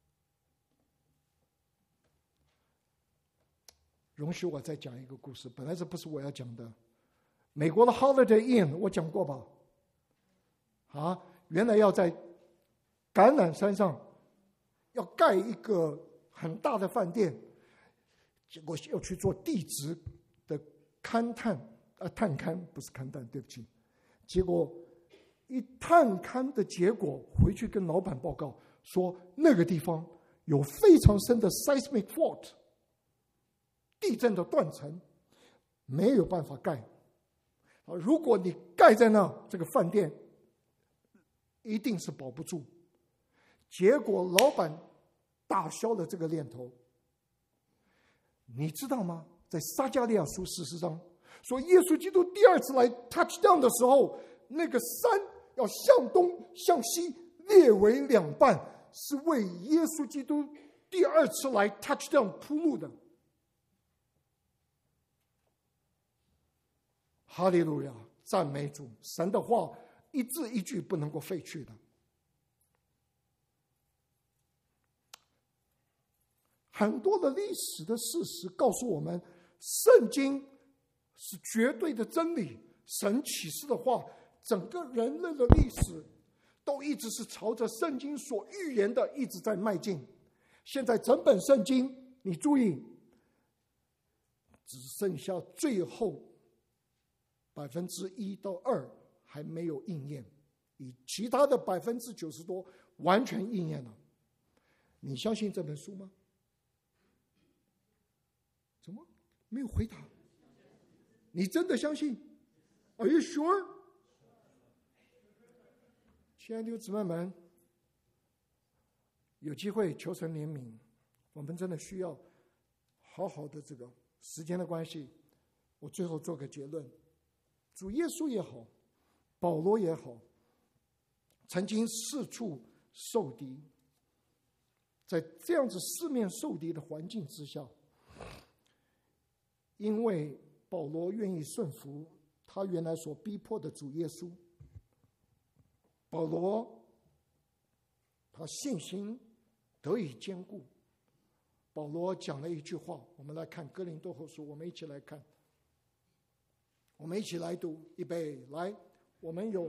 容许我再讲一个故事，本来这不是我要讲的。美国的 Holiday Inn 我讲过吧？啊，原来要在橄榄山上要盖一个很大的饭店，结果要去做地质的勘探，呃，探勘不是勘探，对不起。结果一探勘的结果，回去跟老板报告说，那个地方有非常深的 seismic fault， 地震的断层，没有办法盖。如果你盖在那，这个饭店一定是保不住。结果老板打消了这个念头。你知道吗？在撒迦利亚书十四章说，耶稣基督第二次来 touch down 的时候，那个山要向东向西裂为两半，是为耶稣基督第二次来 touch down 铺路的。哈利路亚，赞美主！神的话一字一句不能够废去的。很多的历史的事实告诉我们，圣经是绝对的真理。神启示的话，整个人类的历史都一直是朝着圣经所预言的一直在迈进。现在整本圣经，你注意，只剩下最后百分之一到二还没有应验，以其他的百分之九十多完全应验了。你相信这本书吗？怎么没有回答？你真的相信 ？Are you sure？ 亲爱的弟兄姊妹们，有机会求神怜悯，我们真的需要好好的这个。时间的关系，我最后做个结论。主耶稣也好，保罗也好，曾经四处受敌，在这样子四面受敌的环境之下，因为保罗愿意顺服他原来所逼迫的主耶稣，保罗他信心得以坚固。保罗讲了一句话，我们来看哥林多后书，我们一起来看，我们一起来读，预备，来，我们有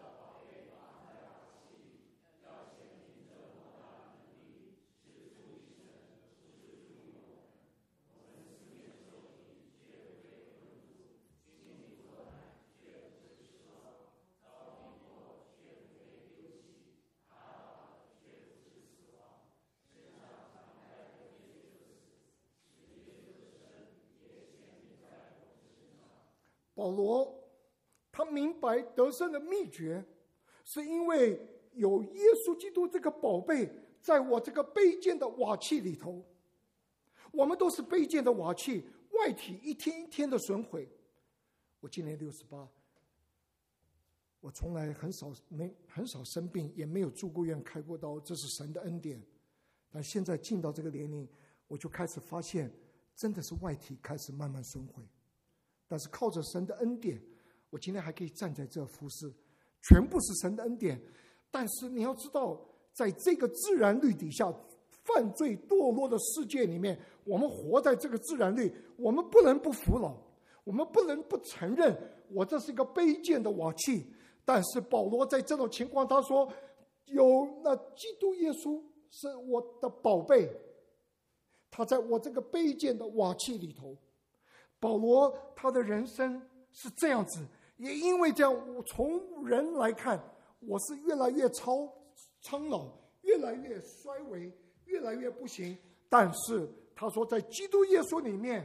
保罗，他明白得胜的秘诀，是因为有耶稣基督这个宝贝在我这个卑贱的瓦器里头。我们都是卑贱的瓦器，外体一天一天的损毁。我今年六十八，我从来很少没很少生病，也没有住过院开过刀，这是神的恩典。但现在进到这个年龄，我就开始发现，真的是外体开始慢慢损毁。但是靠着神的恩典，我今天还可以站在这服侍，全部是神的恩典。但是你要知道，在这个自然律底下，犯罪堕落的世界里面，我们活在这个自然律，我们不能不服老，我们不能不承认我这是一个卑贱的瓦器。但是保罗在这种情况，他说有那基督耶稣是我的宝贝，他在我这个卑贱的瓦器里头。保罗他的人生是这样子，也因为这样，我从人来看，我是越来越超苍老，越来越衰微，越来越不行。但是他说在基督耶稣里面，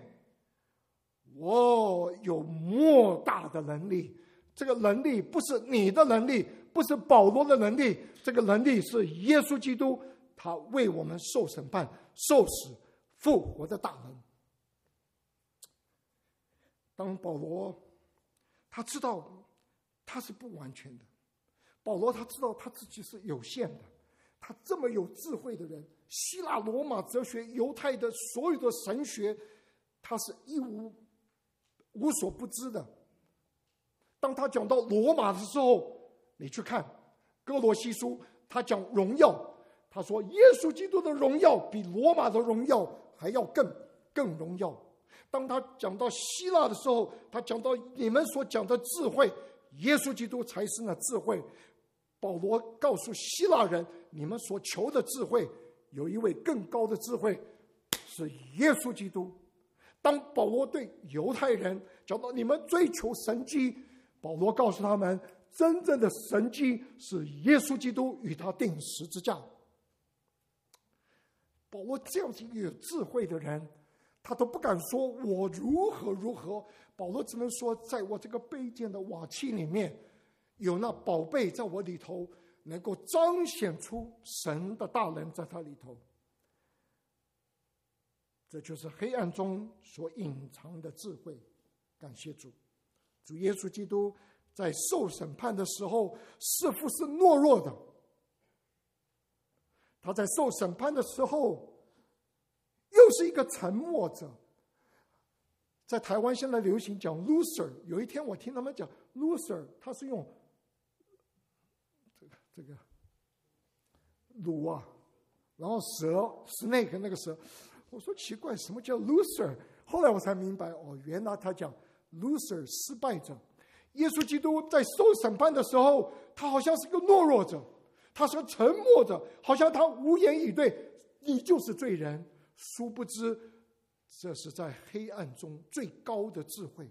我有莫大的能力。这个能力不是你的能力，不是保罗的能力，这个能力是耶稣基督，他为我们受审判、受死、复活的大能。当保罗他知道他是不完全的，保罗他知道他自己是有限的，他这么有智慧的人，希腊罗马哲学、犹太的所有的神学，他是一无无所不知的。当他讲到罗马的时候，你去看哥罗西书，他讲荣耀，他说耶稣基督的荣耀比罗马的荣耀还要更更荣耀。当他讲到希腊的时候，他讲到你们所讲的智慧，耶稣基督才是那智慧。保罗告诉希腊人，你们所求的智慧，有一位更高的智慧，是耶稣基督。当保罗对犹太人讲到你们追求神迹，保罗告诉他们，真正的神迹是耶稣基督与他钉十字架。保罗这样子有智慧的人，他都不敢说我如何如何，保罗只能说，在我这个卑贱的瓦器里面，有那宝贝在我里头，能够彰显出神的大能在他里头。这就是黑暗中所隐藏的智慧。感谢主，主耶稣基督在受审判的时候似乎是懦弱的，他在受审判的时候又是一个沉默者。在台湾现在流行讲 loser， 有一天我听他们讲 loser， 他是用这个这个鲁啊，然后蛇 snake 那个蛇，我说奇怪，什么叫 loser？ 后来我才明白，哦，原来他讲 loser 失败者。耶稣基督在受审判的时候，他好像是个懦弱者，他是个沉默者，好像他无言以对，你就是罪人。殊不知，这是在黑暗中最高的智慧。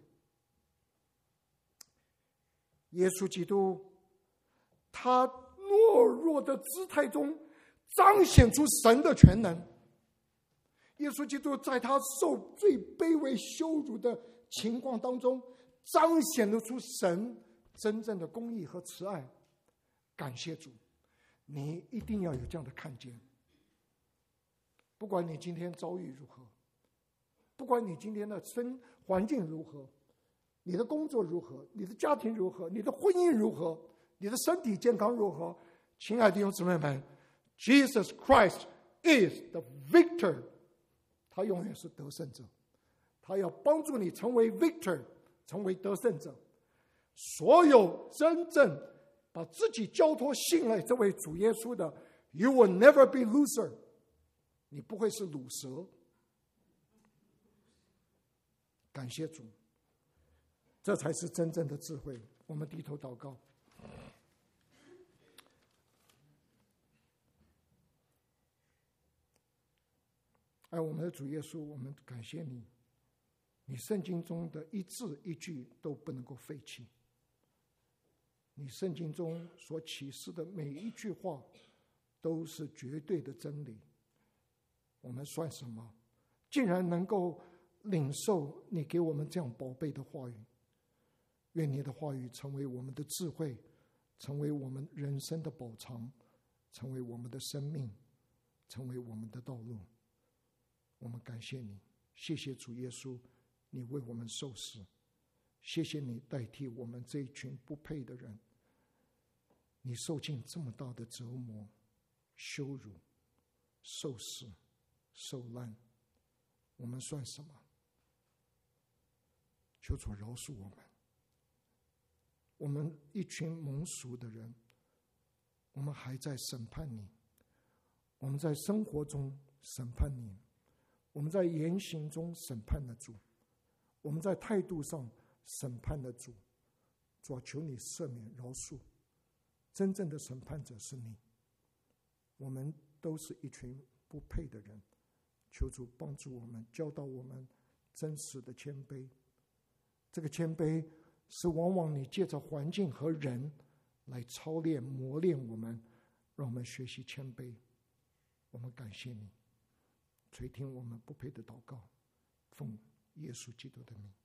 耶稣基督他懦弱的姿态中彰显出神的全能。耶稣基督在他受最卑微羞辱的情况当中，彰显了出神真正的公义和慈爱。感谢主，你一定要有这样的看见。不管你今天遭遇如何，不管你今天的生环境如何，你的工作如何，你的家庭如何，你的婚姻如何，你的身体健康如何，亲爱的弟兄姊妹们， Jesus Christ is the victor， 他永远是得胜者，他要帮助你成为 victor， 成为得胜者。所有真正把自己交托信赖这位主耶稣的， You will never be loser， 你不会是鲁蛇。感谢主，这才是真正的智慧。我们低头祷告。爱我们的主耶稣，我们感谢你，你圣经中的一字一句都不能够废弃，你圣经中所启示的每一句话都是绝对的真理。我们算什么，竟然能够领受你给我们这样宝贝的话语。愿你的话语成为我们的智慧，成为我们人生的宝藏，成为我们的生命。 成为我们的道路。我们感谢你，谢谢主耶稣，你为我们受死，谢谢你代替我们这一群不配的人，你受尽这么大的折磨、羞辱、受死、受难，我们算什么？求主饶恕我们。我们一群蒙赎的人，我们还在审判你，我们在生活中审判你，我们在言行中审判了主，我们在态度上审判了主。主啊，求你赦免饶恕，真正的审判者是你。我们都是一群不配的人，求主帮助我们，教导我们真实的谦卑。这个谦卑是往往你借着环境和人来操练磨练我们，让我们学习谦卑。我们感谢你，垂听我们不配的祷告，奉耶稣基督的名。